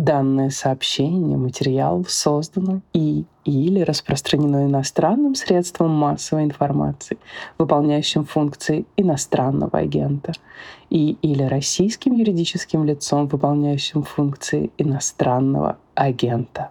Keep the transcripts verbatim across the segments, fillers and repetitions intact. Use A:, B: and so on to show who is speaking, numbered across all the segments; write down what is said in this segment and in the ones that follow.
A: Данное сообщение, материал создано и или распространено иностранным средством массовой информации, выполняющим функции иностранного агента, и или российским юридическим лицом, выполняющим функции иностранного агента.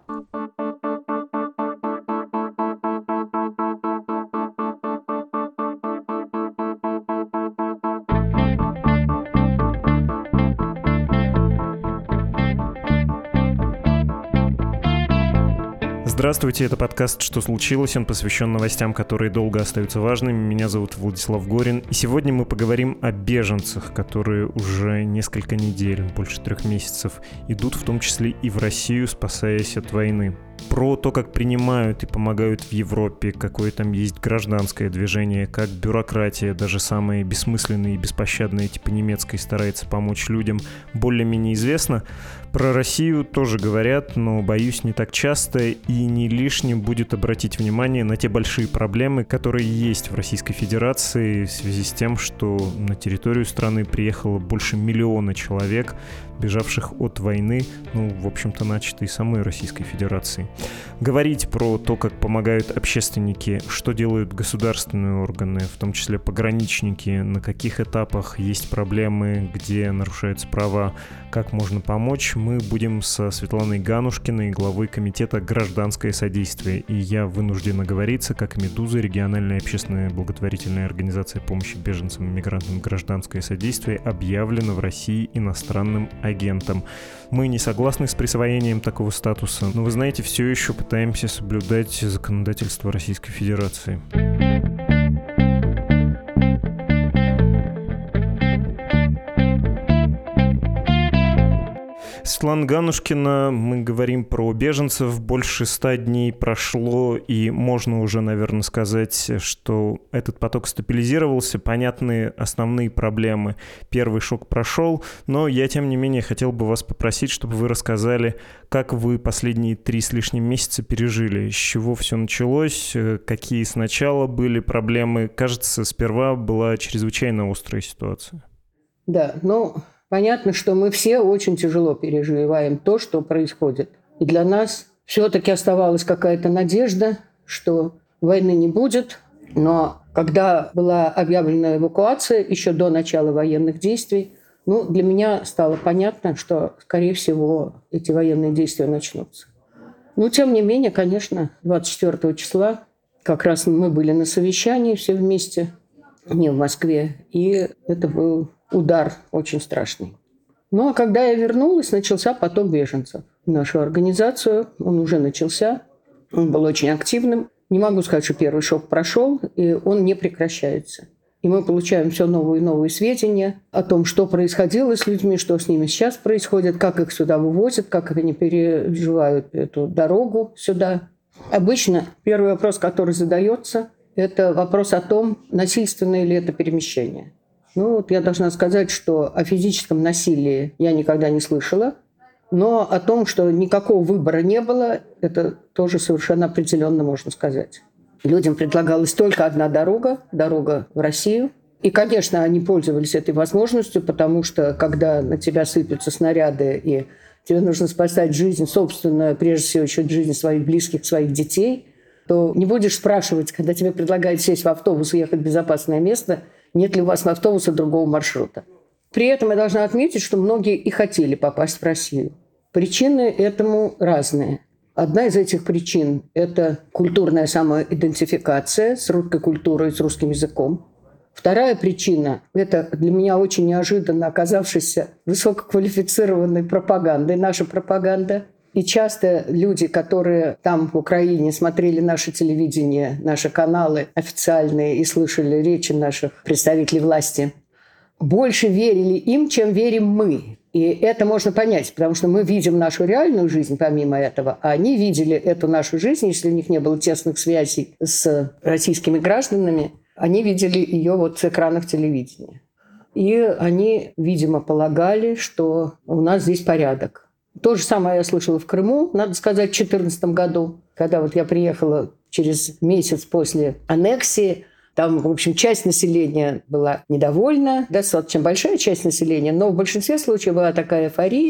B: Здравствуйте, это подкаст «Что случилось?». Он посвящен новостям, которые долго остаются важными. Меня зовут Владислав Горин. И сегодня мы поговорим о беженцах, которые уже несколько недель, больше трех месяцев, идут в том числе и в Россию, спасаясь от войны. Про то, как принимают и помогают в Европе, какое там есть гражданское движение, как бюрократия, даже самая бессмысленная и беспощадная типа немецкой, старается помочь людям, более-менее известно. Про Россию тоже говорят, но, боюсь, не так часто, и не лишним будет обратить внимание на те большие проблемы, которые есть в Российской Федерации в связи с тем, что на территорию страны приехало больше миллиона человек, бежавших от войны, ну, в общем-то, начатой самой Российской Федерации. Говорить про то, как помогают общественники, что делают государственные органы, в том числе пограничники, на каких этапах есть проблемы, где нарушаются права, как можно помочь, мы будем со Светланой Ганушкиной, главой комитета «Гражданское содействие». И я вынужден оговориться, как «Медуза», региональная общественная благотворительная организация помощи беженцам и мигрантам «Гражданское содействие» объявлена в России иностранным агентом. Мы не согласны с присвоением такого статуса, но, вы знаете, все еще пытаемся соблюдать законодательство Российской Федерации. Светлана Ганушкина, мы говорим про беженцев. Больше ста дней прошло, и можно уже, наверное, сказать, что этот поток стабилизировался. Понятны основные проблемы. Первый шок прошел, но я, тем не менее, хотел бы вас попросить, чтобы вы рассказали, как вы последние три с лишним месяца пережили, с чего все началось, какие сначала были проблемы. Кажется, сперва была чрезвычайно острая ситуация.
C: Да, ну... Понятно, что мы все очень тяжело переживаем то, что происходит. И для нас все-таки оставалась какая-то надежда, что войны не будет. Но когда была объявлена эвакуация, еще до начала военных действий, ну, для меня стало понятно, что, скорее всего, эти военные действия начнутся. Но, тем не менее, конечно, двадцать четвёртого числа как раз мы были на совещании все вместе, не в Москве, и это был удар очень страшный. Ну, а когда я вернулась, начался поток беженцев в нашу организацию. Он уже начался. Он был очень активным. Не могу сказать, что первый шок прошел, и он не прекращается. И мы получаем все новые и новые сведения о том, что происходило с людьми, что с ними сейчас происходит, как их сюда вывозят, как они переживают эту дорогу сюда. Обычно первый вопрос, который задается, это вопрос о том, насильственное ли это перемещение. Ну, вот я должна сказать, что о физическом насилии я никогда не слышала, но о том, что никакого выбора не было, это тоже совершенно определенно можно сказать. Людям предлагалась только одна дорога, дорога в Россию. И, конечно, они пользовались этой возможностью, потому что, когда на тебя сыпятся снаряды, и тебе нужно спасать жизнь собственную, прежде всего еще жизнь своих близких, своих детей, то не будешь спрашивать, когда тебе предлагают сесть в автобус и ехать в безопасное место, нет ли у вас на автобусе другого маршрута. При этом я должна отметить, что многие и хотели попасть в Россию. Причины этому разные. Одна из этих причин – это культурная самоидентификация с русской культурой, с русским языком. Вторая причина – это для меня очень неожиданно оказавшаяся высококвалифицированной пропагандой, наша пропаганда. И часто люди, которые там, в Украине, смотрели наше телевидение, наши каналы официальные и слышали речи наших представителей власти, больше верили им, чем верим мы. И это можно понять, потому что мы видим нашу реальную жизнь помимо этого, а они видели эту нашу жизнь, если у них не было тесных связей с российскими гражданами, они видели ее вот с экранов телевидения. И они, видимо, полагали, что у нас здесь порядок. То же самое я слышала в Крыму, надо сказать, в две тысячи четырнадцатом году, когда вот я приехала через месяц после аннексии. Там, в общем, часть населения была недовольна, достаточно большая часть населения, но в большинстве случаев была такая эйфория.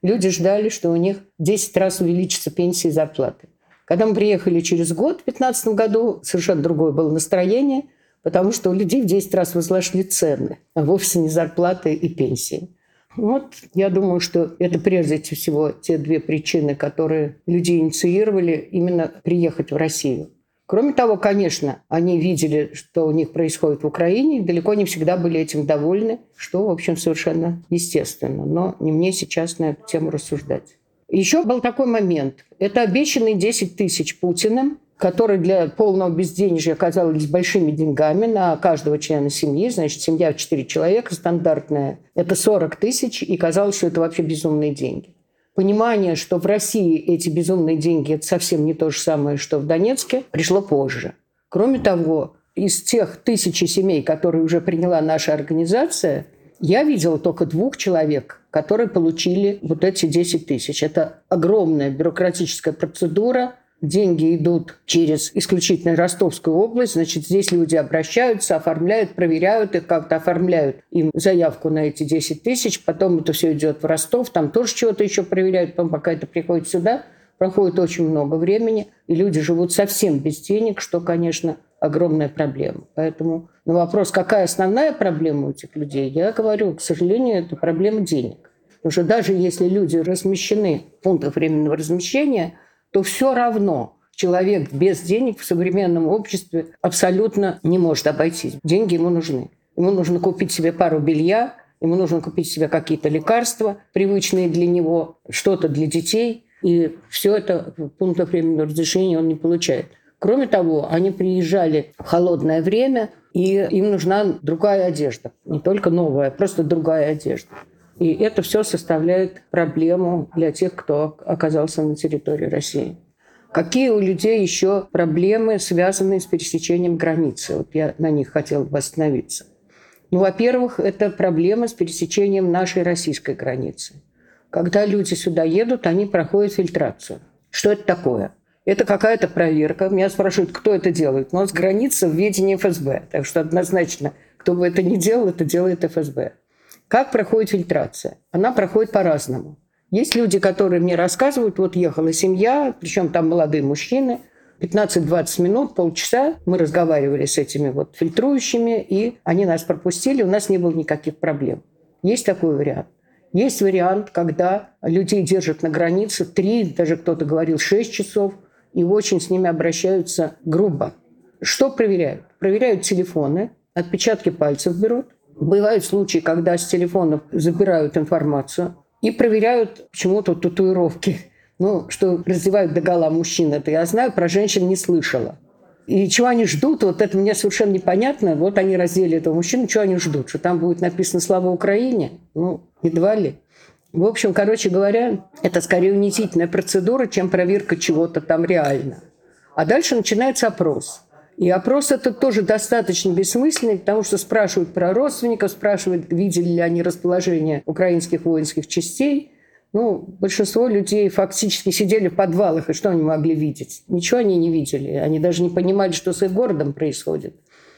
C: люди ждали, что у них в десять раз увеличится пенсии и зарплаты. Когда мы приехали через год, в две тысячи пятнадцатом году, совершенно другое было настроение, потому что у людей в десять раз возросли цены, а вовсе не зарплаты и пенсии. Вот я думаю, что это прежде всего те две причины, которые люди инициировали именно приехать в Россию. Кроме того, конечно, они видели, что у них происходит в Украине, и далеко не всегда были этим довольны, что, в общем, совершенно естественно. Но не мне сейчас на эту тему рассуждать. Еще был такой момент. Это обещанные десять тысяч Путиным, которые для полного безденежья оказались большими деньгами на каждого члена семьи. Значит, семья в четыре человека стандартная. Это сорок тысяч, и казалось, что это вообще безумные деньги. Понимание, что в России эти безумные деньги – это совсем не то же самое, что в Донецке, пришло позже. Кроме того, из тех тысячи семей, которые уже приняла наша организация, я видела только двух человек, которые получили вот эти десять тысяч. Это огромная бюрократическая процедура. Деньги идут через исключительно Ростовскую область. Значит, здесь люди обращаются, оформляют, проверяют их, как-то оформляют им заявку на эти десять тысяч. Потом это все идет в Ростов. Там тоже чего-то еще проверяют. Потом, пока это приходит сюда, проходит очень много времени. И люди живут совсем без денег, что, конечно, огромная проблема. Поэтому на вопрос, какая основная проблема у этих людей, я говорю, к сожалению, это проблема денег. Потому что даже если люди размещены в пунктах временного размещения, то все равно человек без денег в современном обществе абсолютно не может обойтись. Деньги ему нужны. Ему нужно купить себе пару белья, ему нужно купить себе какие-то лекарства, привычные для него, что-то для детей. И все это в пунктах временного разрешения он не получает. Кроме того, они приезжали в холодное время, и им нужна другая одежда. Не только новая, а просто другая одежда. И это все составляет проблему для тех, кто оказался на территории России. Какие у людей еще проблемы, связанные с пересечением границы? Вот я на них хотела бы остановиться. Ну, во-первых, это проблема с пересечением нашей российской границы. Когда люди сюда едут, они проходят фильтрацию. Что это такое? Это какая-то проверка. Меня спрашивают, кто это делает. У нас граница в ведении эф эс бэ. Так что однозначно, кто бы это ни делал, это делает эф эс бэ. Как проходит фильтрация? Она проходит по-разному. Есть люди, которые мне рассказывают, вот ехала семья, причем там молодые мужчины, пятнадцать-двадцать минут, полчаса мы разговаривали с этими вот фильтрующими, и они нас пропустили, у нас не было никаких проблем. Есть такой вариант. Есть вариант, когда людей держат на границе три, даже кто-то говорил шесть часов, и очень с ними обращаются грубо. Что проверяют? Проверяют телефоны, отпечатки пальцев берут. Бывают случаи, когда с телефонов забирают информацию и проверяют почему-то татуировки. Ну, что раздевают догола мужчин, это я знаю, про женщин не слышала. И чего они ждут, вот это мне совершенно непонятно. Вот они раздели этого мужчину, чего они ждут? Что там будет написано «Слава Украине»? Ну, едва ли. В общем, короче говоря, это скорее унизительная процедура, чем проверка чего-то там реально. А дальше начинается опрос. И опрос этот тоже достаточно бессмысленный, потому что спрашивают про родственников, спрашивают, видели ли они расположение украинских воинских частей. Ну, большинство людей фактически сидели в подвалах, и что они могли видеть? Ничего они не видели. Они даже не понимали, что с их городом происходит.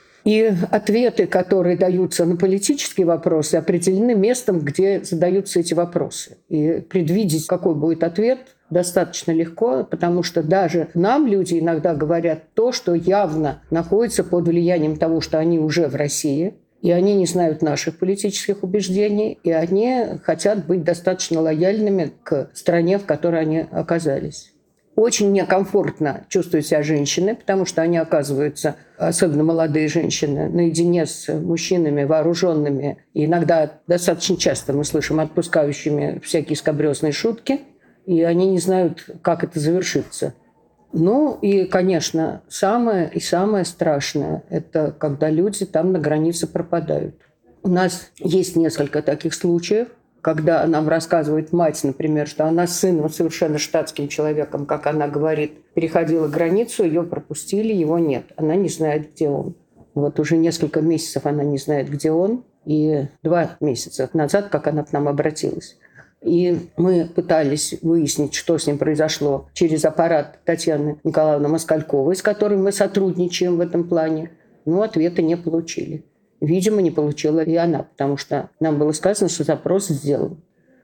C: И ответы, которые даются на политические вопросы, определены местом, где задаются эти вопросы. И предвидеть, какой будет ответ, достаточно легко, потому что даже нам люди иногда говорят то, что явно находится под влиянием того, что они уже в России, и они не знают наших политических убеждений, и они хотят быть достаточно лояльными к стране, в которой они оказались. Очень некомфортно чувствуют себя женщины, потому что они оказываются, особенно молодые женщины, наедине с мужчинами вооруженными. И иногда достаточно часто мы слышим отпускающими всякие скабрёзные шутки, и они не знают, как это завершится. Ну и, конечно, самое и самое страшное – это когда люди там на границе пропадают. У нас есть несколько таких случаев, когда нам рассказывает мать, например, что она с сыном, совершенно штатским человеком, как она говорит, переходила границу, ее пропустили, его нет. Она не знает, где он. Вот уже несколько месяцев она не знает, где он. И два месяца назад, как она к нам обратилась. И мы пытались выяснить, что с ним произошло через аппарат Татьяны Николаевны Москальковой, с которой мы сотрудничаем в этом плане. Но ответа не получили. Видимо, не получила и она, потому что нам было сказано, что запрос сделан.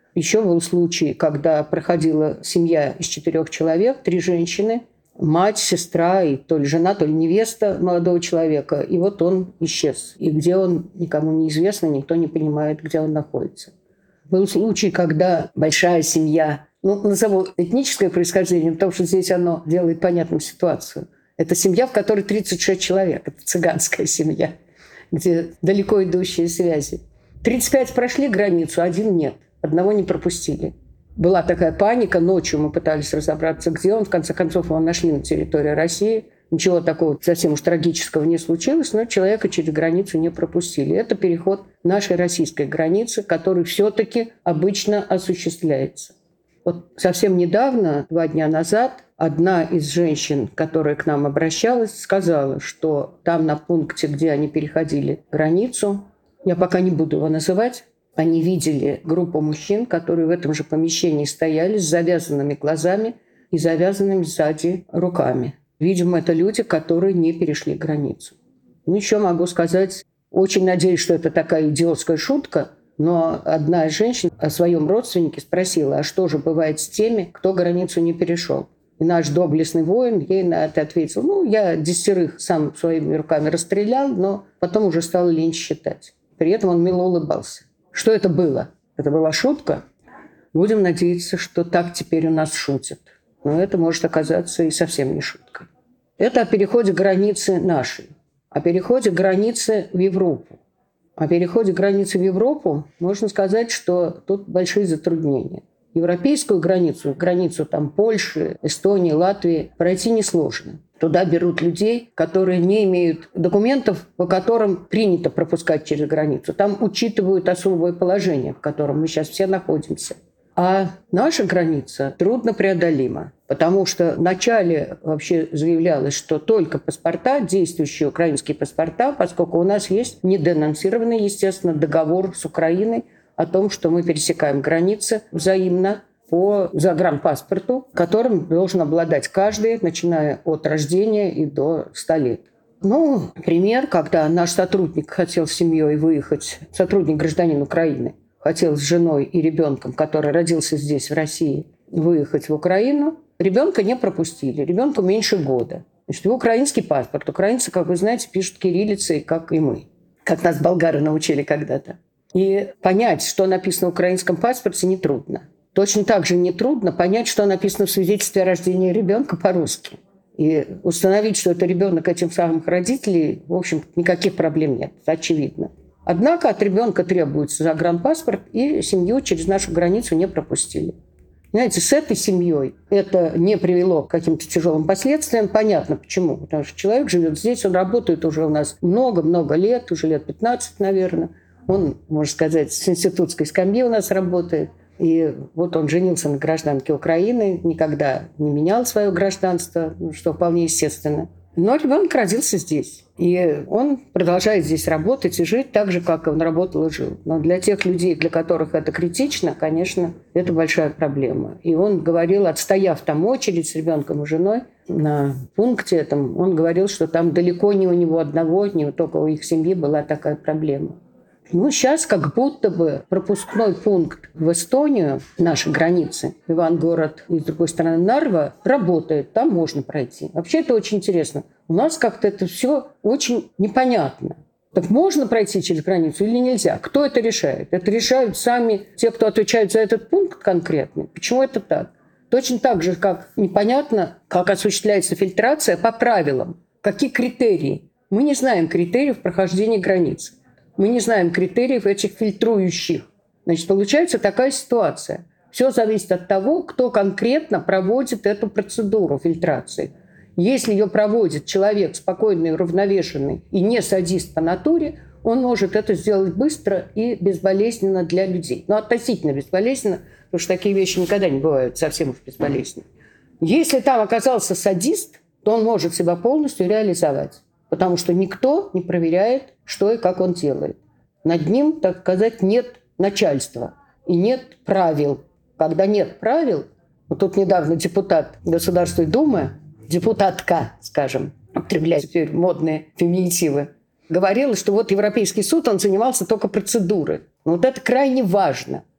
C: Еще был случай, когда проходила семья из четырех человек, три женщины, мать, сестра и то ли жена, то ли невеста молодого человека. И вот он исчез. И где он, никому не известно, никто не понимает, где он находится. Был случай, когда большая семья, ну, назову этническое происхождение, потому что здесь оно делает понятную ситуацию. Это семья, в которой тридцать шесть человек. Это цыганская семья, где далеко идущие связи. тридцать пять прошли границу, один нет. Одного не пропустили. Была такая паника. Ночью мы пытались разобраться, где он. В конце концов, его нашли на территории России. Ничего такого совсем уж трагического не случилось, но человека через границу не пропустили. Это переход нашей российской границы, который все-таки обычно осуществляется. Вот совсем недавно, два дня назад, одна из женщин, которая к нам обращалась, сказала, что там на пункте, где они переходили границу, я пока не буду его называть, они видели группу мужчин, которые в этом же помещении стояли с завязанными глазами и завязанными сзади руками. Видимо, это люди, которые не перешли границу. Ну, еще могу сказать, очень надеюсь, что это такая идиотская шутка, но одна из женщин о своем родственнике спросила, а что же бывает с теми, кто границу не перешел? И наш доблестный воин ей на это ответил, ну, я десятерых сам своими руками расстрелял, но потом уже стал лень считать. При этом он мило улыбался. Что это было? Это была шутка? Будем надеяться, что так теперь у нас шутят. Но это может оказаться и совсем не шуткой. Это о переходе границы нашей, о переходе границы в Европу. О переходе границы в Европу можно сказать, что тут большие затруднения. Европейскую границу, границу там Польши, Эстонии, Латвии пройти несложно. Туда берут людей, которые не имеют документов, по которым принято пропускать через границу. Там учитывают особое положение, в котором мы сейчас все находимся. А наша граница труднопреодолима, потому что вначале вообще заявлялось, что только паспорта, действующие украинские паспорта, поскольку у нас есть неденонсированный, естественно, договор с Украиной о том, что мы пересекаем границы взаимно по загранпаспорту, которым должен обладать каждый, начиная от рождения и до ста лет. Ну, пример, когда наш сотрудник хотел с семьей выехать, сотрудник гражданин Украины, хотел с женой и ребенком, который родился здесь, в России, выехать в Украину. Ребенка не пропустили. Ребенку меньше года. Значит, его украинский паспорт. Украинцы, как вы знаете, пишут кириллицей, как и мы. Как нас болгары научили когда-то. И понять, что написано в украинском паспорте, нетрудно. Точно так же нетрудно понять, что написано в свидетельстве о рождении ребенка по-русски. И установить, что это ребенок этих самых родителей, в общем, никаких проблем нет. Это очевидно. Однако от ребенка требуется загранпаспорт, и семью через нашу границу не пропустили. Знаете, с этой семьей это не привело к каким-то тяжелым последствиям. Понятно почему. Потому что человек живет здесь, он работает уже у нас много-много лет, уже лет пятнадцать, наверное. Он, можно сказать, с институтской скамьи у нас работает. И вот он женился на гражданке Украины, никогда не менял свое гражданство, что вполне естественно. Но ребенок родился здесь. И он продолжает здесь работать и жить так же, как он работал и жил. Но для тех людей, для которых это критично, конечно, это большая проблема. И он говорил, отстояв там очередь с ребенком и женой на пункте этом, он говорил, что там далеко не у него одного, не только у их семьи была такая проблема. Ну, сейчас как будто бы пропускной пункт в Эстонию, наши границы, Ивангород и, с другой стороны, Нарва, работает, там можно пройти. Вообще это очень интересно. У нас как-то это все очень непонятно. Так можно пройти через границу или нельзя? Кто это решает? Это решают сами те, кто отвечают за этот пункт конкретно. Почему это так? Точно так же, как непонятно, как осуществляется фильтрация по правилам. Какие критерии? Мы не знаем критериев прохождения границы. Мы не знаем критериев этих фильтрующих. Значит, получается такая ситуация. Все зависит от того, кто конкретно проводит эту процедуру фильтрации. Если ее проводит человек спокойный, уравновешенный и не садист по натуре, он может это сделать быстро и безболезненно для людей. Ну, относительно безболезненно, потому что такие вещи никогда не бывают совсем уж безболезненно. Если там оказался садист, то он может себя полностью реализовать. Потому что никто не проверяет, что и как он делает. Над ним, так сказать, нет начальства и нет правил. Когда нет правил, вот тут недавно депутат Государственной Думы, депутатка, скажем, употребляя теперь модные феминитивы, говорила, что вот Европейский суд, он занимался только процедурой. Но вот это крайне важно.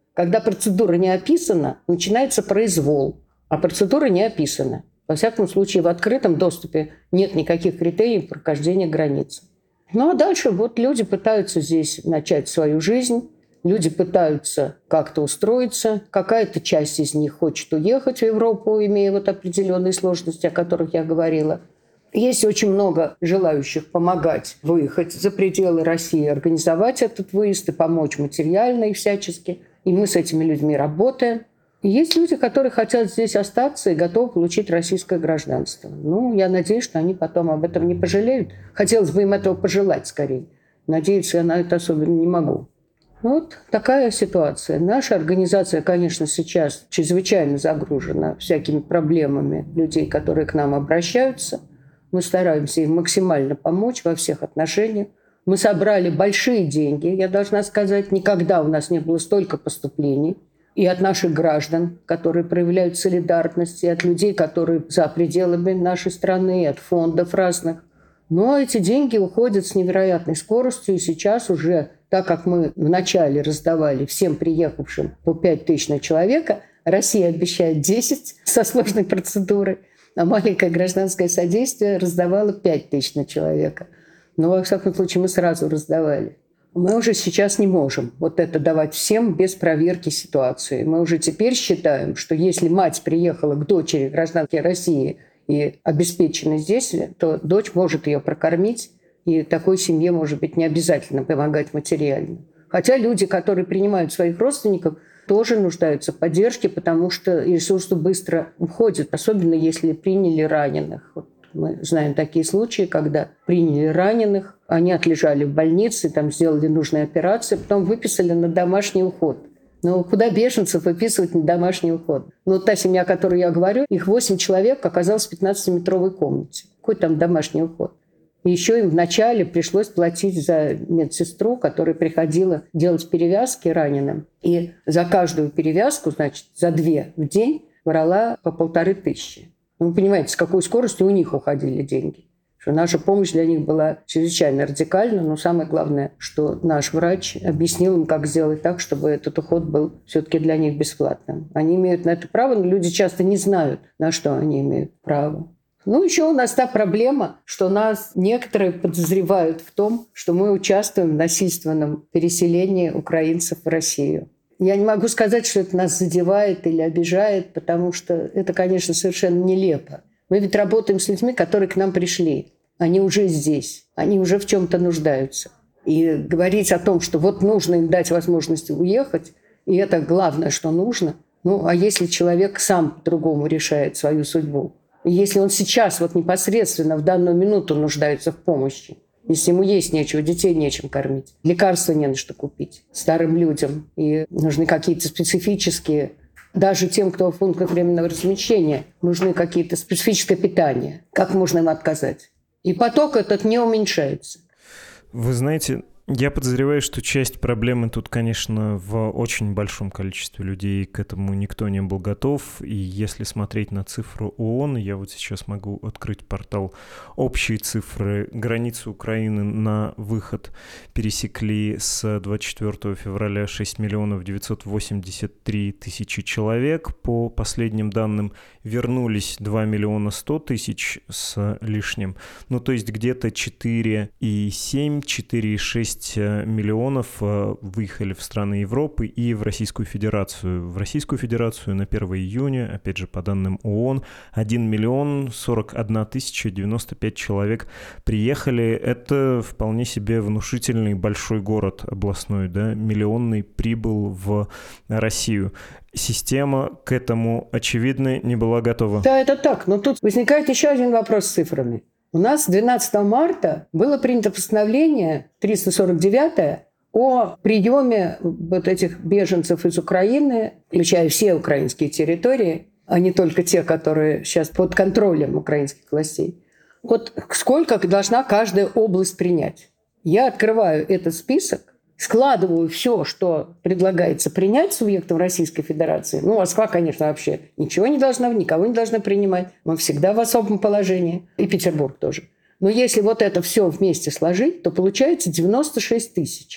C: Когда процедура не описана, начинается произвол, а процедура не описана. Во всяком случае, в открытом доступе нет никаких критериев прохождения границы. Ну а дальше вот люди пытаются здесь начать свою жизнь, люди пытаются как-то устроиться, какая-то часть из них хочет уехать в Европу, имея вот определенные сложности, о которых я говорила. Есть очень много желающих помогать выехать за пределы России, организовать этот выезд и помочь материально и всячески. И мы с этими людьми работаем. И есть люди, которые хотят здесь остаться и готовы получить российское гражданство. Ну, я надеюсь, что они потом об этом не пожалеют. Хотелось бы им этого пожелать скорее. Надеяться я на это особенно не могу. Вот такая ситуация. Наша организация, конечно, сейчас чрезвычайно загружена всякими проблемами людей, которые к нам обращаются. Мы стараемся им максимально помочь во всех отношениях. Мы собрали большие деньги, я должна сказать. Никогда у нас не было столько поступлений. И от наших граждан, которые проявляют солидарность, и от людей, которые за пределами нашей страны, и от фондов разных. Но эти деньги уходят с невероятной скоростью. И сейчас уже, так как мы вначале раздавали всем приехавшим по пять тысяч на человека, Россия обещает десять со сложной процедурой, а маленькое гражданское содействие раздавало пять тысяч на человека. Но, во всяком случае, мы сразу раздавали. Мы уже сейчас не можем вот это давать всем без проверки ситуации. Мы уже теперь считаем, что если мать приехала к дочери гражданки России и обеспечена здесь, то дочь может ее прокормить, и такой семье, может быть, не обязательно помогать материально. Хотя люди, которые принимают своих родственников, тоже нуждаются в поддержке, потому что ресурсы быстро уходят, особенно если приняли раненых. Вот мы знаем такие случаи, когда приняли раненых, они отлежали в больнице, там сделали нужные операции, потом выписали на домашний уход. Но куда беженцев выписывать на домашний уход? Ну, та семья, о которой я говорю, их восемь человек оказалось в пятнадцатиметровой комнате. Какой там домашний уход? И еще им вначале пришлось платить за медсестру, которая приходила делать перевязки раненым. И за каждую перевязку, значит, за две в день брала по полторы тысячи. Вы понимаете, с какой скоростью у них уходили деньги. Что наша помощь для них была чрезвычайно радикальна, но самое главное, что наш врач объяснил им, как сделать так, чтобы этот уход был все-таки для них бесплатным. Они имеют на это право, но люди часто не знают, на что они имеют право. Ну, еще у нас та проблема, что нас некоторые подозревают в том, что мы участвуем в насильственном переселении украинцев в Россию. Я не могу сказать, что это нас задевает или обижает, потому что это, конечно, совершенно нелепо. Мы ведь работаем с людьми, которые к нам пришли. Они уже здесь, они уже в чем-то нуждаются. И говорить о том, что вот нужно им дать возможность уехать, и это главное, что нужно. Ну, а если человек сам по-другому решает свою судьбу? И если он сейчас вот непосредственно в данную минуту нуждается в помощи, если ему есть нечего, детей нечем кормить, лекарства не на что купить старым людям, и нужны какие-то специфические, даже тем, кто в пунктах временного размещения, нужны какие-то специфическое питание. Как можно им отказать? И поток этот не уменьшается.
B: Вы знаете, я подозреваю, что часть проблемы тут, конечно, в очень большом количестве людей. К этому никто не был готов. И если смотреть на цифру ООН, я вот сейчас могу открыть портал «Общие цифры». Границу Украины на выход пересекли с двадцать четвёртого февраля шесть миллионов девятьсот восемьдесят три тысячи человек. По последним данным вернулись два миллиона сто тысяч с лишним. Ну, то есть где-то четыре и семь, четыре и шесть миллионов выехали в страны Европы и в Российскую Федерацию. В Российскую Федерацию на первого июня, опять же, по данным ООН, один миллион сорок одна тысяча девяносто пять человек приехали. Это вполне себе внушительный большой город областной, да, миллионный прибыл в Россию. Система к этому, очевидно, не была готова.
C: Да, это так. Но тут возникает еще один вопрос с цифрами. У нас двенадцатого марта было принято постановление триста сорок девятое о приеме вот этих беженцев из Украины, включая все украинские территории, а не только те, которые сейчас под контролем украинских властей. Вот сколько должна каждая область принять? Я открываю этот список, складываю все, что предлагается принять субъектам Российской Федерации. Ну, Москва, конечно, вообще ничего не должна, никого не должна принимать. Мы всегда в особом положении. И Петербург тоже. Но если вот это все вместе сложить, то получается девяносто шесть тысяч.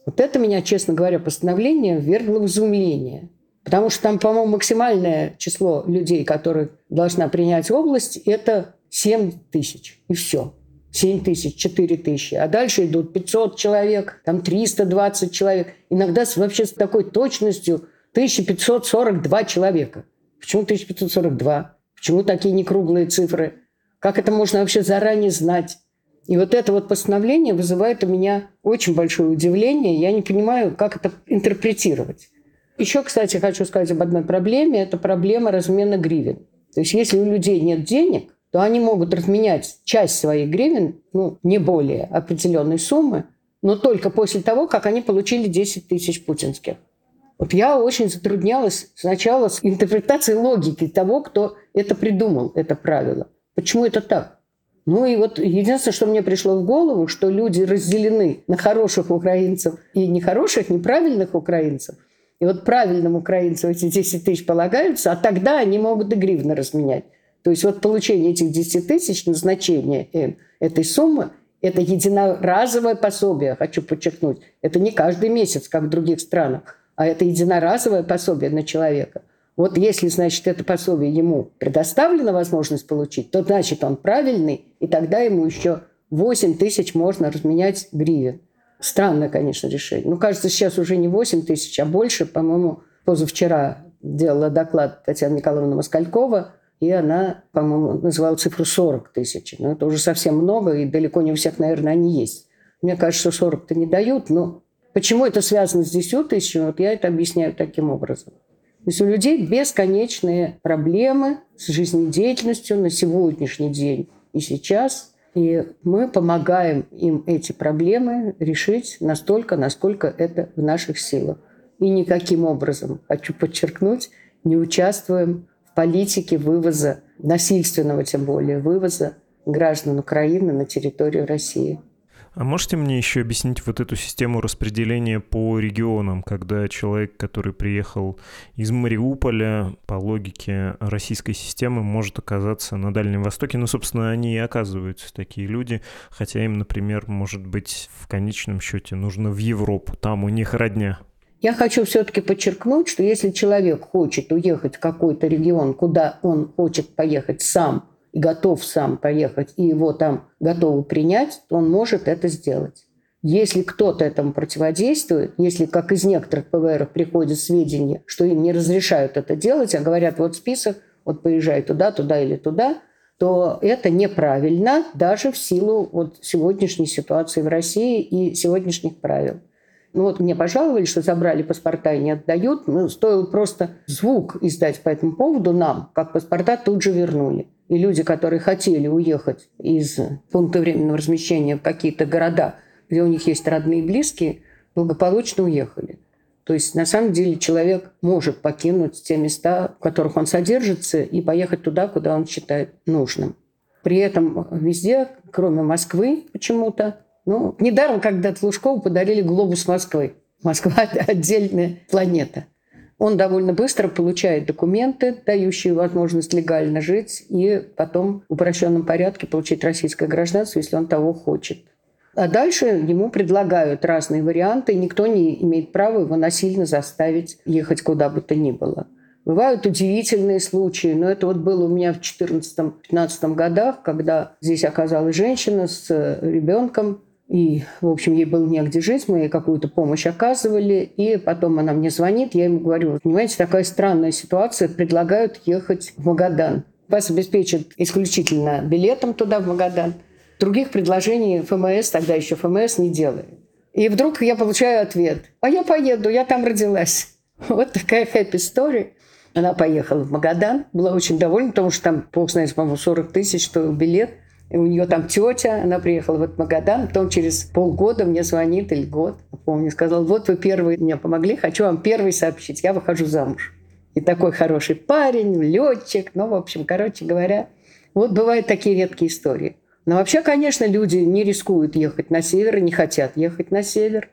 C: Вот это меня, честно говоря, постановление ввергло в изумление. Потому что там, по-моему, максимальное число людей, которые должна принять область, это семь тысяч. И все. семь тысяч, четыре тысячи. А дальше идут пятьсот человек, там триста двадцать человек. Иногда вообще с такой точностью тысяча пятьсот сорок два человека. Почему тысяча пятьсот сорок два? Почему такие некруглые цифры? Как это можно вообще заранее знать? И вот это вот постановление вызывает у меня очень большое удивление. Я не понимаю, как это интерпретировать. Еще, кстати, хочу сказать об одной проблеме. Это проблема размена гривен. То есть если у людей нет денег, то они могут разменять часть своих гривен, ну, не более определенной суммы, но только после того, как они получили десять тысяч путинских. Вот я очень затруднялась сначала с интерпретацией логики того, кто это придумал, это правило. Почему это так? Ну и вот единственное, что мне пришло в голову, что люди разделены на хороших украинцев и нехороших, неправильных украинцев. И вот правильным украинцам эти десять тысяч полагаются, а тогда они могут и гривны разменять. То есть вот получение этих десяти тысяч, назначение им этой суммы, это единоразовое пособие, хочу подчеркнуть. Это не каждый месяц, как в других странах, а это единоразовое пособие на человека. Вот если, значит, это пособие ему предоставлена возможность получить, то значит он правильный, и тогда ему еще восемь тысяч можно разменять гривен. Странное, конечно, решение. Ну, кажется, сейчас уже не восемь тысяч, а больше. По-моему, позавчера делала доклад Татьяна Николаевна Москалькова, и она, по-моему, называла цифру сорок тысяч. Но это уже совсем много, и далеко не у всех, наверное, они есть. Мне кажется, что сорок-то не дают, но почему это связано с десятью тысячами, вот я это объясняю таким образом. То есть у людей бесконечные проблемы с жизнедеятельностью на сегодняшний день и сейчас. И мы помогаем им эти проблемы решить настолько, насколько это в наших силах. И никаким образом, хочу подчеркнуть, не участвуем в политике вывоза, насильственного тем более, вывоза граждан Украины на территорию России.
B: А можете мне еще объяснить вот эту систему распределения по регионам, когда человек, который приехал из Мариуполя, по логике российской системы, может оказаться на Дальнем Востоке? Ну, собственно, они и оказываются, такие люди, хотя им, например, может быть, в конечном счете нужно в Европу, там у них родня.
C: Я хочу все-таки подчеркнуть, что если человек хочет уехать в какой-то регион, куда он хочет поехать сам, и готов сам поехать, и его там готовы принять, то он может это сделать. Если кто-то этому противодействует, если, как из некоторых ПВРов приходят сведения, что им не разрешают это делать, а говорят, вот список, вот поезжай туда, туда или туда, то это неправильно даже в силу вот сегодняшней ситуации в России и сегодняшних правил. Ну вот мне пожаловали, что забрали паспорта и не отдают. Ну, стоило просто звук издать по этому поводу нам, как паспорта тут же вернули. И люди, которые хотели уехать из пункта временного размещения в какие-то города, где у них есть родные и близкие, благополучно уехали. То есть, на самом деле, человек может покинуть те места, в которых он содержится, и поехать туда, куда он считает нужным. При этом везде, кроме Москвы почему-то, ну, недаром когда-то Лужкову подарили глобус Москвы. Москва – отдельная планета. Он довольно быстро получает документы, дающие возможность легально жить, и потом в упрощенном порядке получить российское гражданство, если он того хочет. А дальше ему предлагают разные варианты, и никто не имеет права его насильно заставить ехать куда бы то ни было. Бывают удивительные случаи, но это вот было у меня в четырнадцатом-пятнадцатом годах, когда здесь оказалась женщина с ребенком, и, в общем, ей было негде жить, мы ей какую-то помощь оказывали, и потом она мне звонит, я ему говорю, понимаете, такая странная ситуация, предлагают ехать в Магадан. Вас обеспечат исключительно билетом туда, в Магадан. Других предложений ФМС, тогда еще ФМС, не делает. И вдруг я получаю ответ, а я поеду, я там родилась. Вот такая happy story. Она поехала в Магадан, была очень довольна, потому что там, бог знает, по-моему, сорок тысяч стоил билет. И у нее там тетя, она приехала в этот Магадан, потом через полгода мне звонит, или год, помню, сказал, вот вы первые мне помогли, хочу вам первый сообщить, я выхожу замуж. И такой хороший парень, летчик, ну, в общем, короче говоря, вот бывают такие редкие истории. Но вообще, конечно, люди не рискуют ехать на север, не хотят ехать на север,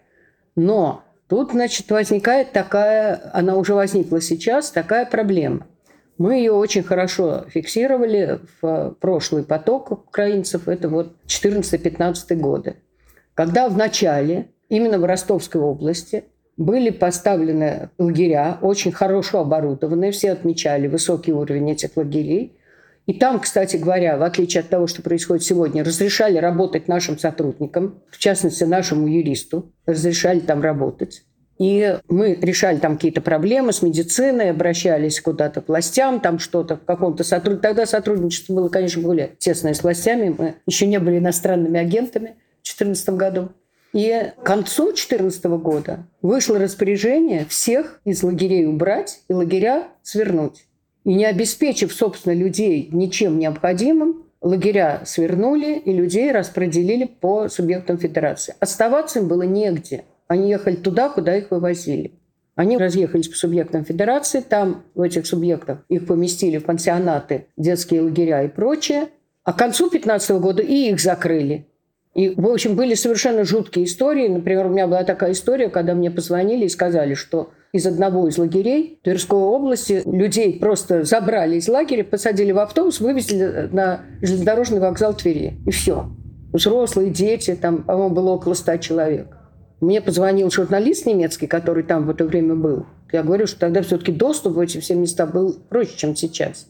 C: но тут, значит, возникает такая, она уже возникла сейчас, такая проблема. Мы ее очень хорошо фиксировали в прошлый поток украинцев, это вот четырнадцатый-пятнадцатый годы, когда в начале именно в Ростовской области были поставлены лагеря, очень хорошо оборудованные, все отмечали высокий уровень этих лагерей. И там, кстати говоря, в отличие от того, что происходит сегодня, разрешали работать нашим сотрудникам, в частности, нашему юристу, разрешали там работать. И мы решали там какие-то проблемы с медициной, обращались куда-то к властям, там что-то в каком-то сотрудничестве. Тогда сотрудничество было, конечно, более тесное с властями. Мы еще не были иностранными агентами в две тысячи четырнадцатом году. И к концу две тысячи четырнадцатого года вышло распоряжение всех из лагерей убрать и лагеря свернуть. И не обеспечив, собственно, людей ничем необходимым, лагеря свернули и людей распределили по субъектам федерации. Оставаться им было негде. Они ехали туда, куда их вывозили. Они разъехались по субъектам федерации, там в этих субъектах их поместили в пансионаты, детские лагеря и прочее. А к концу две тысячи пятнадцатого года и их закрыли. И, в общем, были совершенно жуткие истории. Например, у меня была такая история, когда мне позвонили и сказали, что из одного из лагерей Тверской области людей просто забрали из лагеря, посадили в автобус, вывезли на железнодорожный вокзал Твери. И все. Взрослые, дети, там, по-моему, было около ста человек. Мне позвонил журналист немецкий, который там в это время был. Я говорю, что тогда все-таки доступ в эти все места был проще, чем сейчас.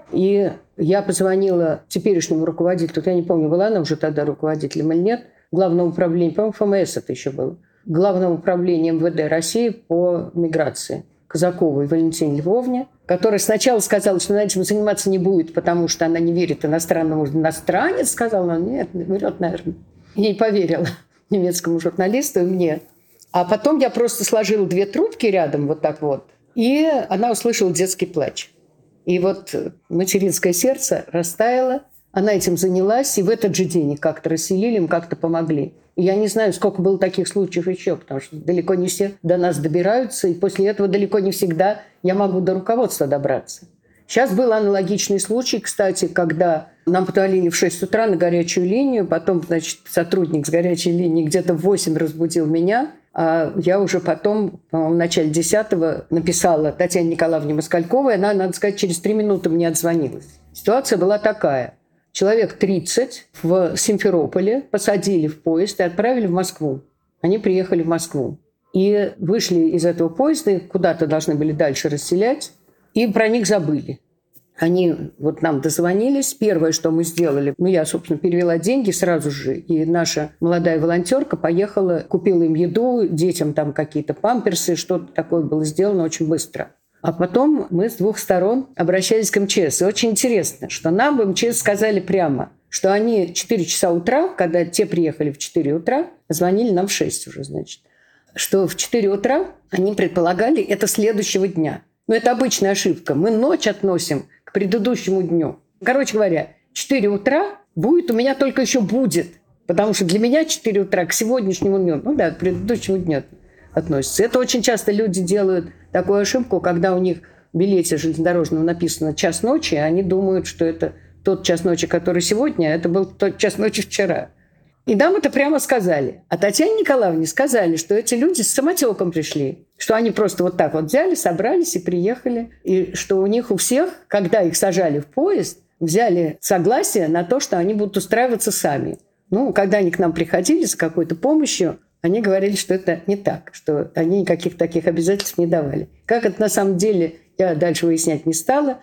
C: И я позвонила теперешнему руководителю, я не помню, была она уже тогда руководителем или нет, Главного управления, по-моему, эф эм эс это еще было, Главного управления эм вэ дэ России по миграции, Казаковой Валентине Львовне, которая сначала сказала, что она этим заниматься не будет, потому что она не верит иностранному. Иностранец, сказала, она, нет, врет, наверное. Ей поверила, немецкому журналисту и мне. А потом я просто сложила две трубки рядом, вот так вот, и она услышала детский плач. И вот материнское сердце растаяло, она этим занялась, и в этот же день их как-то расселили, им как-то помогли. И я не знаю, сколько было таких случаев еще, потому что далеко не все до нас добираются, и после этого далеко не всегда я могу до руководства добраться. Сейчас был аналогичный случай, кстати, когда нам позвонили в шесть утра на горячую линию, потом, значит, сотрудник с горячей линии где-то в восемь разбудил меня, а я уже потом, в начале десятого, написала Татьяне Николаевне Москальковой, она, надо сказать, через три минуты мне отзвонилась. Ситуация была такая. Человек тридцать в Симферополе посадили в поезд и отправили в Москву. Они приехали в Москву. И вышли из этого поезда, их куда-то должны были дальше расселять, и про них забыли. Они вот нам дозвонились. Первое, что мы сделали, ну, я, собственно, перевела деньги сразу же. И наша молодая волонтерка поехала, купила им еду, детям там какие-то памперсы, что-то такое было сделано очень быстро. А потом мы с двух сторон обращались к эм че эс. И очень интересно, что нам в эм че эс сказали прямо, что они в четыре часа утра, когда те приехали в четыре утра, звонили нам в шесть уже, значит, что в четыре утра они предполагали это следующего дня. Но это обычная ошибка. Мы ночь относим к предыдущему дню. Короче говоря, четыре утра будет у меня только еще будет. Потому что для меня четыре утра к сегодняшнему дню, ну да, к предыдущему дню относится. Это очень часто люди делают такую ошибку, когда у них в билете железнодорожного написано «час ночи», они думают, что это тот час ночи, который сегодня, а это был тот час ночи вчера. И нам это прямо сказали. А Татьяне Николаевне сказали, что эти люди с самотеком пришли. Что они просто вот так вот взяли, собрались и приехали. И что у них у всех, когда их сажали в поезд, взяли согласие на то, что они будут устраиваться сами. Ну, когда они к нам приходили за какой-то помощью, они говорили, что это не так, что они никаких таких обязательств не давали. Как это на самом деле, я дальше выяснять не стала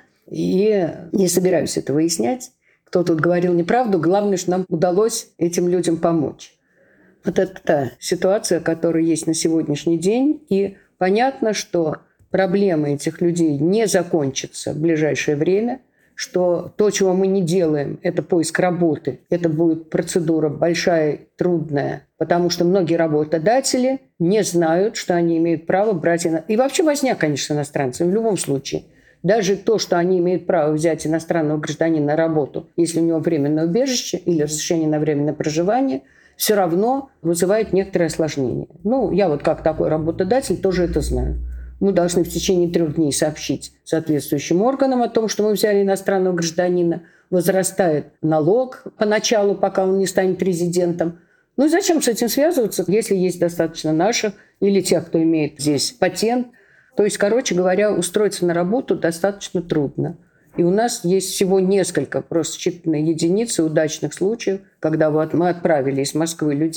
C: и не собираюсь это выяснять. Кто тут говорил неправду, главное, что нам удалось этим людям помочь. Вот это та ситуация, которая есть на сегодняшний день. И понятно, что проблемы этих людей не закончатся в ближайшее время, что то, чего мы не делаем, это поиск работы. Это будет процедура большая, трудная, потому что многие работодатели не знают, что они имеют право брать... И вообще возня, конечно, иностранцев в любом случае. Даже то, что они имеют право взять иностранного гражданина на работу, если у него временное убежище или разрешение на временное проживание, все равно вызывает некоторые осложнения. Ну, я вот как такой работодатель тоже это знаю. Мы должны в течение трех дней сообщить соответствующим органам о том, что мы взяли иностранного гражданина. Возрастает налог поначалу, пока он не станет резидентом. Ну и зачем с этим связываться, если есть достаточно наших или тех, кто имеет здесь патент. То есть, короче говоря, устроиться на работу достаточно трудно. И у нас есть всего несколько, просто считанные единицы удачных случаев, когда вот мы отправили из Москвы людей,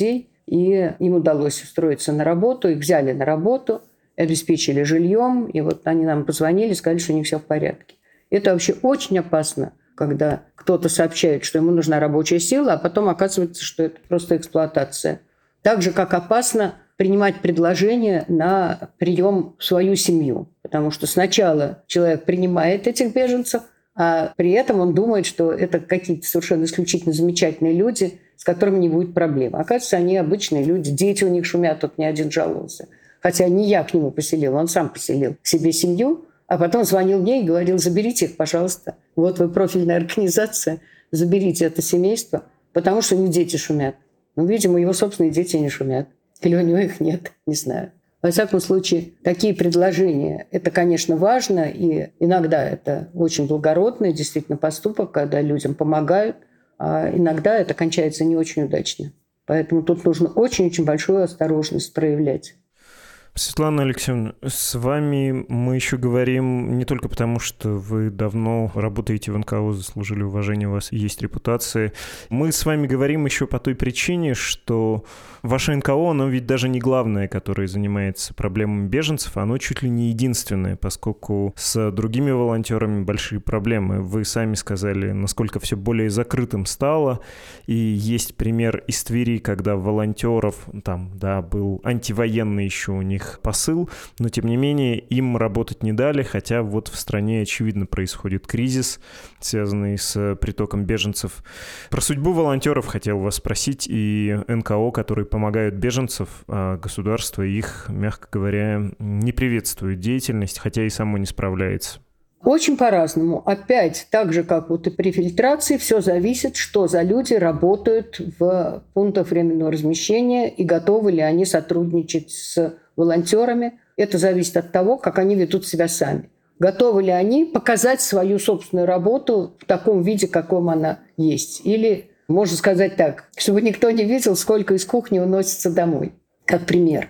C: и им удалось устроиться на работу, их взяли на работу, обеспечили жильем, и вот они нам позвонили, сказали, что у них все в порядке. Это вообще очень опасно, когда кто-то сообщает, что ему нужна рабочая сила, а потом оказывается, что это просто эксплуатация. Так же, как опасно принимать предложение на прием в свою семью. Потому что сначала человек принимает этих беженцев, а при этом он думает, что это какие-то совершенно исключительно замечательные люди, с которыми не будет проблем. Оказывается, они обычные люди, дети у них шумят, тут ни один жаловался. Хотя не я к нему поселил, он сам поселил к себе семью, а потом звонил мне и говорил: заберите их, пожалуйста. Вот вы профильная организация, заберите это семейство, потому что у них дети шумят. Ну, видимо, его собственные дети не шумят. Или у него их нет, не знаю. Во всяком случае, такие предложения – это, конечно, важно, и иногда это очень благородный действительно поступок, когда людям помогают, а иногда это кончается не очень удачно. Поэтому тут нужно очень-очень большую осторожность проявлять.
B: Светлана Алексеевна, с вами мы еще говорим не только потому, что вы давно работаете в эн ка о, заслужили уважение, у вас есть репутация. Мы с вами говорим еще по той причине, что ваше эн ка о, оно ведь даже не главное, которое занимается проблемами беженцев, оно чуть ли не единственное, поскольку с другими волонтерами большие проблемы. Вы сами сказали, насколько все более закрытым стало, и есть пример из Твери, когда волонтеров, там, да, был антивоенный еще у них посыл, но тем не менее им работать не дали, хотя вот в стране очевидно происходит кризис, связанный с притоком беженцев. Про судьбу волонтеров хотел вас спросить, и эн ка о, которые помогают беженцев, а государство их, мягко говоря, не приветствует деятельность, хотя и само не справляется.
C: Очень по-разному. Опять, так же, как вот и при фильтрации, все зависит, что за люди работают в пунктах временного размещения и готовы ли они сотрудничать с волонтерами. Это зависит от того, как они ведут себя сами. Готовы ли они показать свою собственную работу в таком виде, каком она есть. Или, можно сказать так, чтобы никто не видел, сколько из кухни уносится домой, как пример.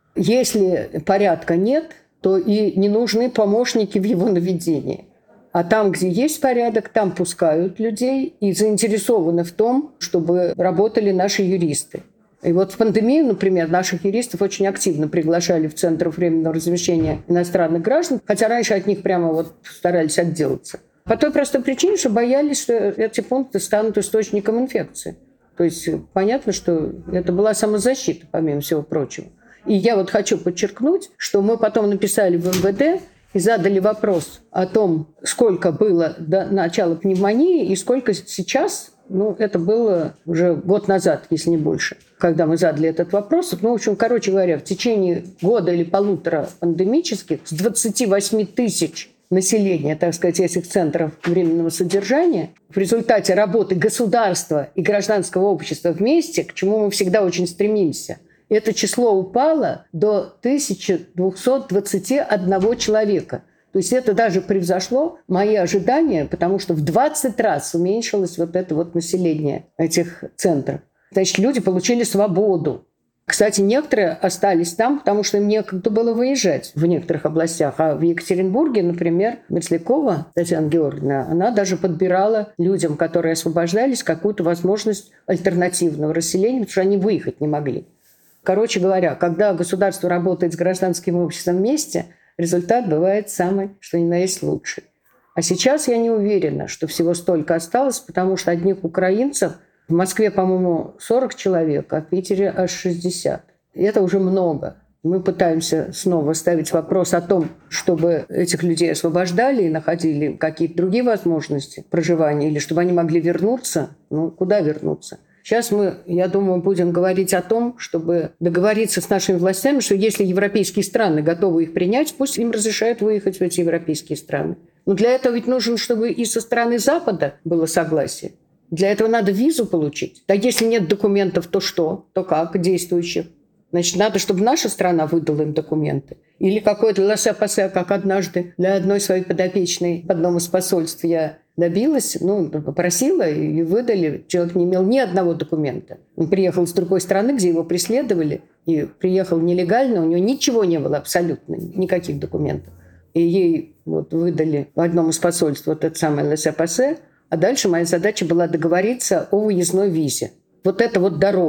C: Если порядка нет, то и не нужны помощники в его наведении. А там, где есть порядок, там пускают людей и заинтересованы в том, чтобы работали наши юристы. И вот в пандемию, например, наших юристов очень активно приглашали в Центр временного размещения иностранных граждан, хотя раньше от них прямо вот старались отделаться. По той простой причине, что боялись, что эти пункты станут источником инфекции. То есть понятно, что это была самозащита, помимо всего прочего. И я вот хочу подчеркнуть, что мы потом написали в эм вэ дэ и задали вопрос о том, сколько было до начала пневмонии и сколько сейчас. Ну, это было уже год назад, если не больше, когда мы задали этот вопрос. Ну, в общем, короче говоря, в течение года или полутора пандемических с двадцати восьми тысяч населения, так сказать, этих центров временного содержания, в результате работы государства и гражданского общества вместе, к чему мы всегда очень стремимся, это число упало до тысячи двухсот двадцати одного человека. То есть это даже превзошло мои ожидания, потому что в двадцать раз уменьшилось вот это вот население этих центров. Значит, люди получили свободу. Кстати, некоторые остались там, потому что им некогда было выезжать в некоторых областях. А в Екатеринбурге, например, Мерзлякова Татьяна Георгиевна, она даже подбирала людям, которые освобождались, какую-то возможность альтернативного расселения, потому что они выехать не могли. Короче говоря, когда государство работает с гражданским обществом вместе, результат бывает самый, что ни на есть, лучший. А сейчас я не уверена, что всего столько осталось, потому что одних украинцев в Москве, по-моему, сорок человек, а в Питере аж шестьдесят. И это уже много. Мы пытаемся снова ставить вопрос о том, чтобы этих людей освобождали и находили какие-то другие возможности проживания, или чтобы они могли вернуться. Ну, куда вернуться? Сейчас мы, я думаю, будем говорить о том, чтобы договориться с нашими властями, что если европейские страны готовы их принять, пусть им разрешают выехать в эти европейские страны. Но для этого ведь нужно, чтобы и со стороны Запада было согласие. Для этого надо визу получить. Да если нет документов, то что? То как действующих? Значит, надо, чтобы наша страна выдала им документы. Или какое-то лассэ-пассе, как однажды для одной своей подопечной в одном из посольств я добилась, ну, попросила и выдали. Человек не имел ни одного документа. Он приехал с другой страны, где его преследовали, и приехал нелегально, у него ничего не было абсолютно, никаких документов. И ей вот выдали в одном из посольств вот это самое лассэ-пассе, а дальше моя задача была договориться о выездной визе. Вот это вот дорога.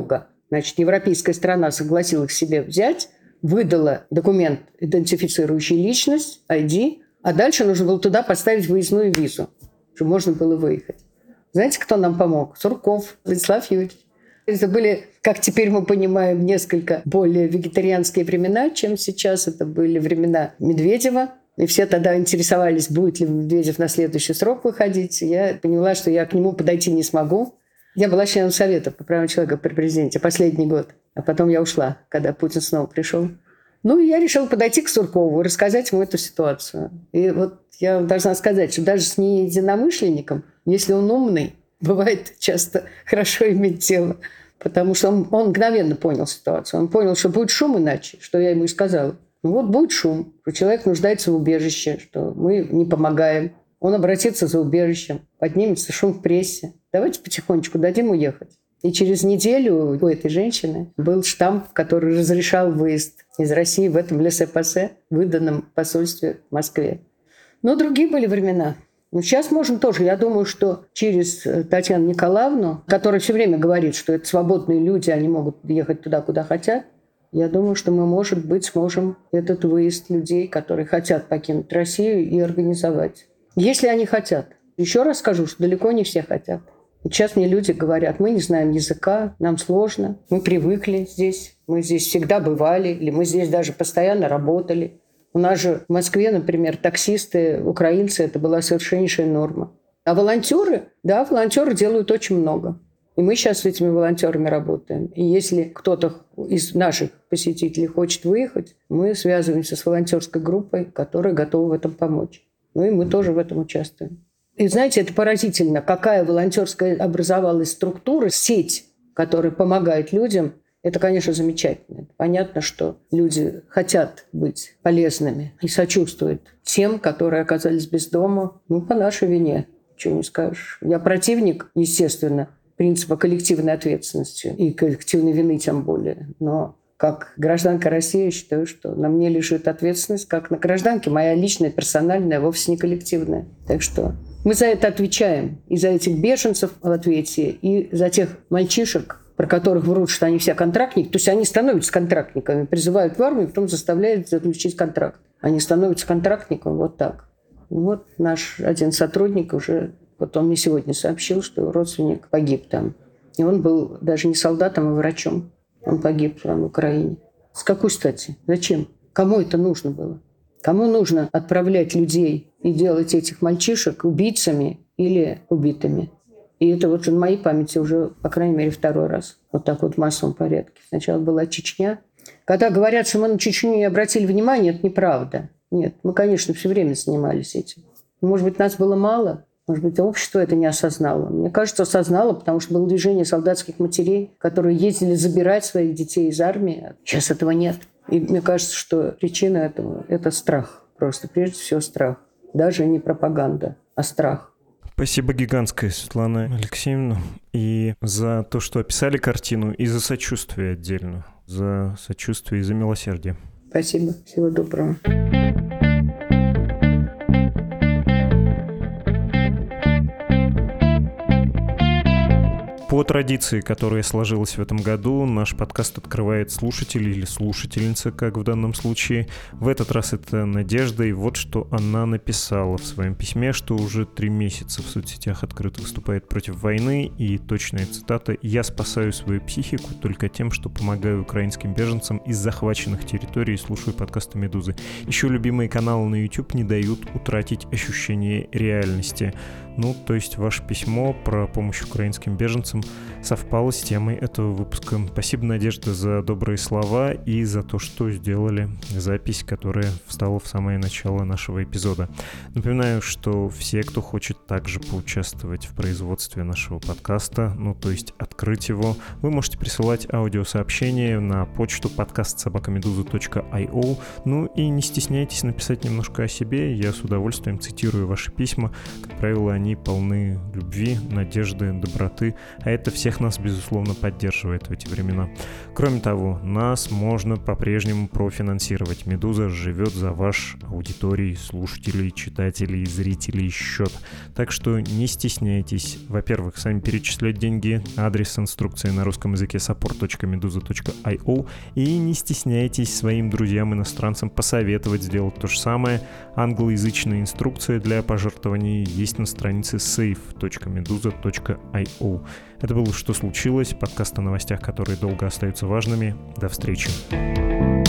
C: Значит, европейская страна согласилась к себе взять, выдала документ, идентифицирующий личность, ай ди, а дальше нужно было туда поставить выездную визу, чтобы можно было выехать. Знаете, кто нам помог? Сурков Владислав Юрьевич. Это были, как теперь мы понимаем, несколько более вегетарианские времена, чем сейчас. Это были времена Медведева. И все тогда интересовались, будет ли Медведев на следующий срок выходить. Я поняла, что я к нему подойти не смогу. Я была членом Совета по правам человека при президенте последний год. А потом я ушла, когда Путин снова пришел. Ну, и я решила подойти к Суркову и рассказать ему эту ситуацию. И вот я должна сказать, что даже с неединомышленником, если он умный, бывает часто хорошо иметь дело. Потому что он, он мгновенно понял ситуацию. Он понял, что будет шум иначе, что я ему и сказала. Ну вот будет шум, что человек нуждается в убежище, что мы не помогаем. Он обратится за убежищем, поднимется шум в прессе. Давайте потихонечку дадим уехать. И через неделю у этой женщины был штамп, который разрешал выезд из России в этом лессе-пассе, выданном в посольстве в Москве. Но другие были времена. Ну, сейчас можем тоже. Я думаю, что через Татьяну Николаевну, которая все время говорит, что это свободные люди, они могут ехать туда, куда хотят, я думаю, что мы, может быть, сможем этот выезд людей, которые хотят покинуть Россию, и организовать. Если они хотят. Еще раз скажу, что далеко не все хотят. Сейчас мне люди говорят, мы не знаем языка, нам сложно, мы привыкли здесь, мы здесь всегда бывали, или мы здесь даже постоянно работали. У нас же в Москве, например, таксисты, украинцы, это была совершеннейшая норма. А волонтеры, да, волонтеры делают очень много. И мы сейчас с этими волонтерами работаем. И если кто-то из наших посетителей хочет выехать, мы связываемся с волонтерской группой, которая готова в этом помочь. Ну и мы тоже в этом участвуем. И знаете, это поразительно, какая волонтерская образовалась структура, сеть, которая помогает людям. Это, конечно, замечательно. Понятно, что люди хотят быть полезными и сочувствуют тем, которые оказались без дома, ну, по нашей вине, чего не скажешь. Я противник, естественно, принципа коллективной ответственности и коллективной вины тем более. Но как гражданка России я считаю, что на мне лежит ответственность, как на гражданке, моя личная, персональная, вовсе не коллективная. Так что мы за это отвечаем. И за этих беженцев в ответе, и за тех мальчишек, про которых врут, что они все контрактники. То есть они становятся контрактниками, призывают в армию, потом заставляют заключить контракт. Они становятся контрактником вот так. Вот наш один сотрудник уже, вот он мне сегодня сообщил, что родственник погиб там. И он был даже не солдатом, а врачом. Он погиб там в Украине. С какой стати? Зачем? Кому это нужно было? Кому нужно отправлять людей и делать этих мальчишек убийцами или убитыми? И это вот в моей памяти уже, по крайней мере, второй раз. Вот так вот в массовом порядке. Сначала была Чечня. Когда говорят, что мы на Чечню не обратили внимания, это неправда. Нет, мы, конечно, все время занимались этим. Может быть, нас было мало? Может быть, общество это не осознало? Мне кажется, осознало, потому что было движение солдатских матерей, которые ездили забирать своих детей из армии. Сейчас этого нет. И мне кажется, что причина этого – это страх. Просто прежде всего страх. Даже не пропаганда, а страх.
B: Спасибо гигантское, Светлана Алексеевна, и за то, что описали картину, и за сочувствие отдельно, за сочувствие и за милосердие.
C: Спасибо. Всего доброго.
B: По традиции, которая сложилась в этом году, наш подкаст открывает слушатель или слушательница, как в данном случае. В этот раз это Надежда, и вот что она написала в своем письме, что уже три месяца в соцсетях открыто выступает против войны, и точная цитата: «Я спасаю свою психику только тем, что помогаю украинским беженцам из захваченных территорий и слушаю подкасты «Медузы». Еще любимые каналы на YouTube не дают утратить ощущение реальности». Ну, то есть ваше письмо про помощь украинским беженцам совпало с темой этого выпуска. Спасибо, Надежда, за добрые слова и за то, что сделали запись, которая встала в самое начало нашего эпизода. Напоминаю, что все, кто хочет также поучаствовать в производстве нашего подкаста, ну, то есть открыть его, вы можете присылать аудиосообщения на почту подкаст собака медуза точка ай о. Ну и не стесняйтесь написать немножко о себе, я с удовольствием цитирую ваши письма. Как правило, они они полны любви, надежды, доброты, а это всех нас, безусловно, поддерживает в эти времена. Кроме того, нас можно по-прежнему профинансировать. «Медуза» живет за ваш аудиторий, слушателей, читателей, зрителей счет. Так что не стесняйтесь, во-первых, сами перечислять деньги, адрес инструкции на русском языке support точка meduza точка io, и не стесняйтесь своим друзьям-иностранцам посоветовать сделать то же самое. Англоязычная инструкция для пожертвований есть на странице save точка meduza точка io. Это было «Что случилось?», подкаст о новостях, которые долго остаются важными. До встречи.